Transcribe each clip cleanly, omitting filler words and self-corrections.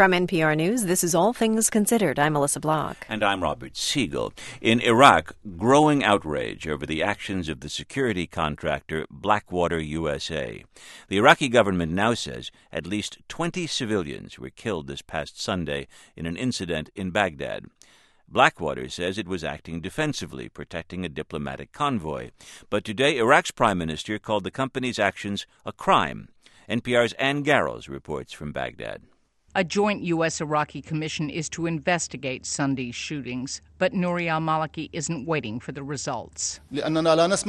From NPR News, this is All Things Considered. I'm Melissa Block. And I'm Robert Siegel. In Iraq, growing outrage over the actions of the security contractor Blackwater USA. The Iraqi government now says at least 20 civilians were killed this past Sunday in an incident in Baghdad. Blackwater says it was acting defensively, protecting a diplomatic convoy. But today, Iraq's prime minister called the company's actions a crime. NPR's Ann Garrels reports from Baghdad. A joint U.S.-Iraqi commission is to investigate Sunday's shootings, but Nouri al-Maliki isn't waiting for the results. We will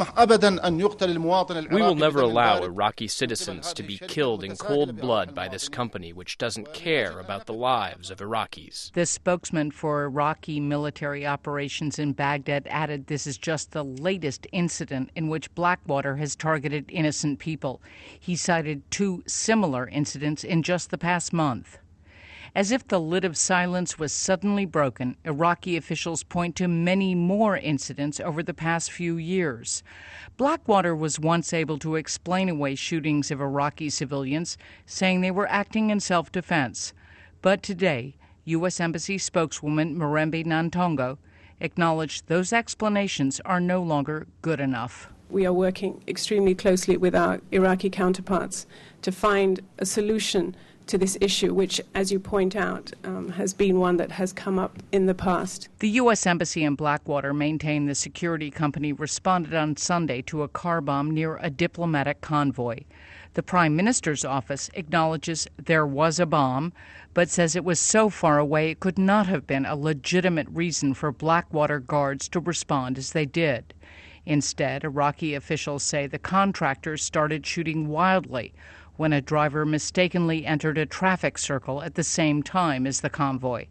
never allow Iraqi citizens to be killed in cold blood by this company which doesn't care about the lives of Iraqis. The spokesman for Iraqi military operations in Baghdad added this is just the latest incident in which Blackwater has targeted innocent people. He cited 2 similar incidents in just the past month. As if the lid of silence was suddenly broken, Iraqi officials point to many more incidents over the past few years. Blackwater was once able to explain away shootings of Iraqi civilians, saying they were acting in self-defense. But today, U.S. Embassy spokeswoman Mirembe Nantongo acknowledged those explanations are no longer good enough. We are working extremely closely with our Iraqi counterparts to find a solution to this issue, which, as you point out, has been one that has come up in the past. The U.S. Embassy in Blackwater maintained the security company responded on Sunday to a car bomb near a diplomatic convoy. The Prime Minister's office acknowledges there was a bomb, but says it was so far away it could not have been a legitimate reason for Blackwater guards to respond as they did. Instead, Iraqi officials say the contractors started shooting wildly when a driver mistakenly entered a traffic circle at the same time as the convoy.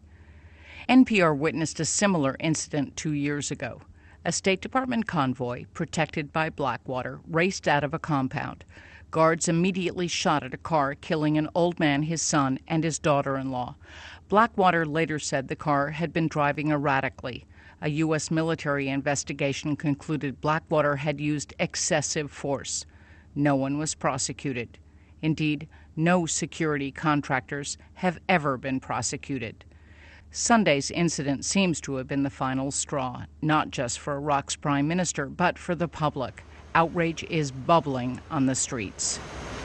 NPR witnessed a similar incident 2 years ago. A State Department convoy, protected by Blackwater, raced out of a compound. Guards immediately shot at a car, killing an old man, his son, and his daughter-in-law. Blackwater later said the car had been driving erratically. A U.S. military investigation concluded Blackwater had used excessive force. No one was prosecuted. Indeed, no security contractors have ever been prosecuted. Sunday's incident seems to have been the final straw, not just for Iraq's prime minister, but for the public. Outrage is bubbling on the streets.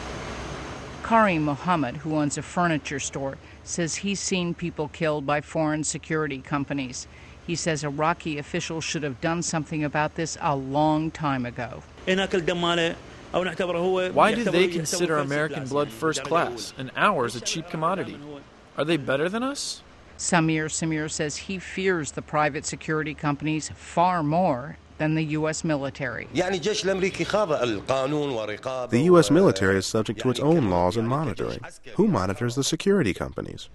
Karim Mohammed, who owns a furniture store, says he's seen people killed by foreign security companies. He says Iraqi officials should have done something about this a long time ago. Why do they consider American blood first class and ours a cheap commodity? Are they better than us? Samir says he fears the private security companies far more than the U.S. military. The U.S. military is subject to its own laws and monitoring. Who monitors the security companies?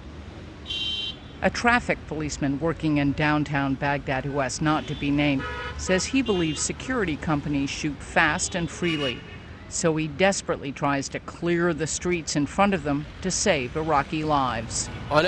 A traffic policeman working in downtown Baghdad, who asked not to be named, says he believes security companies shoot fast and freely. So he desperately tries to clear the streets in front of them to save Iraqi lives. I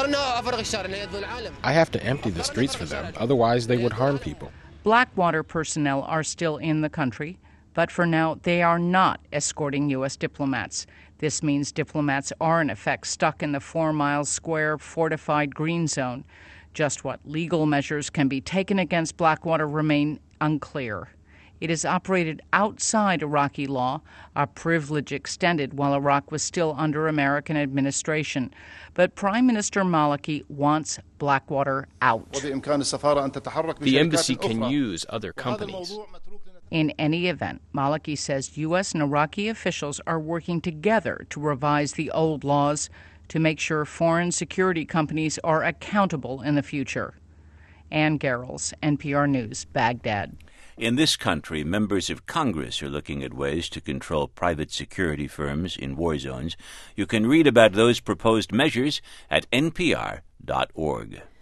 have to empty the streets for them, otherwise they would harm people. Blackwater personnel are still in the country, but for now they are not escorting U.S. diplomats. This means diplomats are in effect stuck in the 4-mile-square fortified green zone. Just what legal measures can be taken against Blackwater remain unclear. It is operated outside Iraqi law, a privilege extended while Iraq was still under American administration. But Prime Minister Maliki wants Blackwater out. The embassy can use other companies. In any event, Maliki says U.S. and Iraqi officials are working together to revise the old laws to make sure foreign security companies are accountable in the future. Ann Garrels, NPR News, Baghdad. In this country, members of Congress are looking at ways to control private security firms in war zones. You can read about those proposed measures at npr.org.